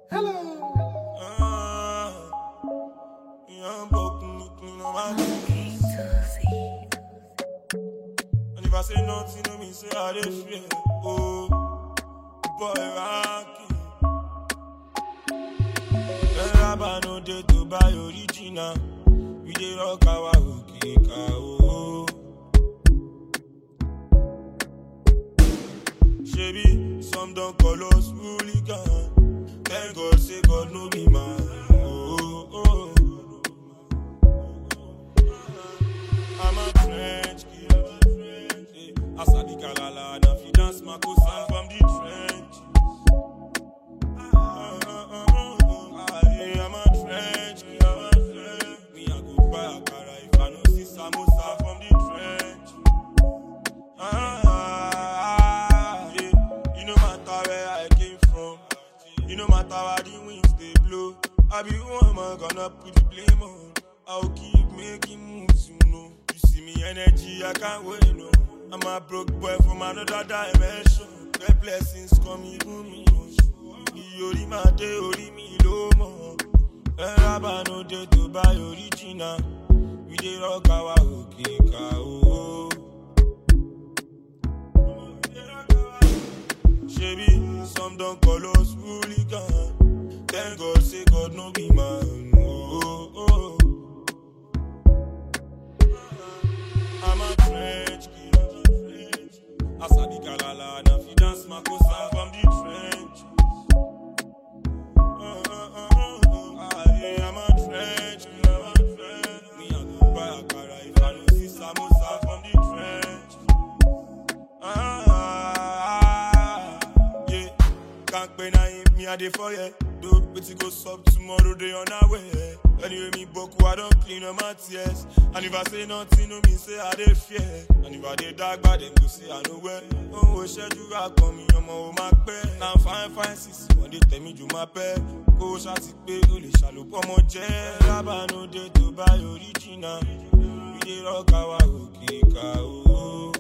And if I say nothing, no mean say I dey fear. Oh, boy, Rocky. Rabba no dey to buy original. We dey rock our okika. Oh, Shebi, some don't call us hooligan. Thank God, say God no be man. I'm a French kid. Asadi Kalala, na fi dance Makosa from the trenches. I'm a French kid. Me a go buy Akara if I no see Samosa from the trench. You no matter where I came from. You no matter where the winds they blow. I be who am I gonna put the blame on? I'll keep making moves, you know. You see me energy, I can't wait, no. I'm a broke boy from another dimension. The blessings come even me, no. Ori ma de, ori mi lo mo. Rabba no de to buy original. We dey rock our okika, oh. Shebi, some don't call us hooligan. Thank God, say God no be man, oh. I'm a French kid. Asadi Kalala, na fi dance Makosa from the trench. I'm a French kid. Me a go buy Akara if I no see Samosa from the trench. Yeah, can't pay na him, me a dey for ya. Do wetin go sup tomorrow, they on our way. Anyway, me boku, I don't clean up my tears. And if I say nothing, no mean say I dey fear. And if I dey dark, but them go say I know where. Oh, schedule I come me, I'm on my pay. Now fine, sis, when they tell me do my pay. Go shati pay, only shallow for my chair. Rabba no dey to buy original. We dey rock our okika, oh.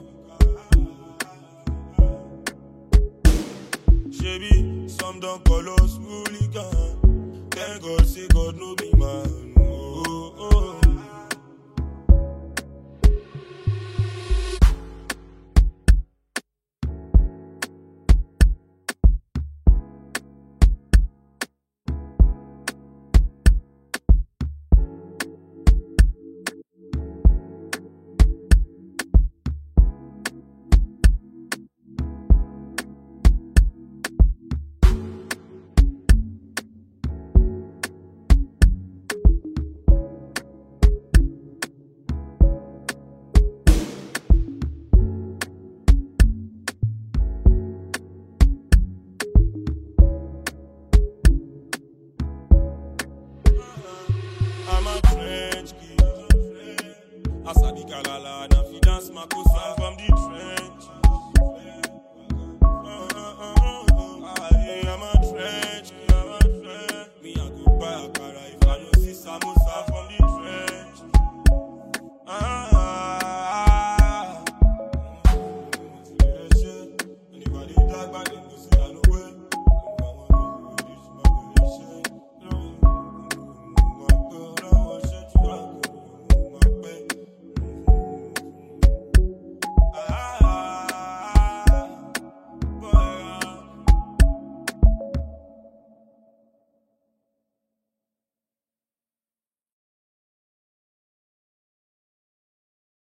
Shebi, some don't call us hooligan. Thank God, say God no be man. Oh.